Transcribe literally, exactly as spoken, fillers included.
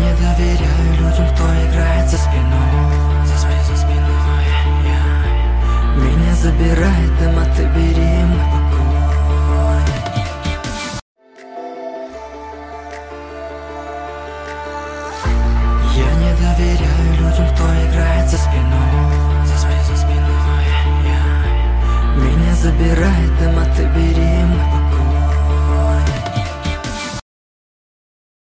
не доверяю людям, кто играет за спиной, за спиной, за спиной, yeah. Меня забирает дым, а ты бери мой покой. Я не доверяю людям, кто играет за спиной, за спиной, за спиной, yeah. Меня забирает дым, а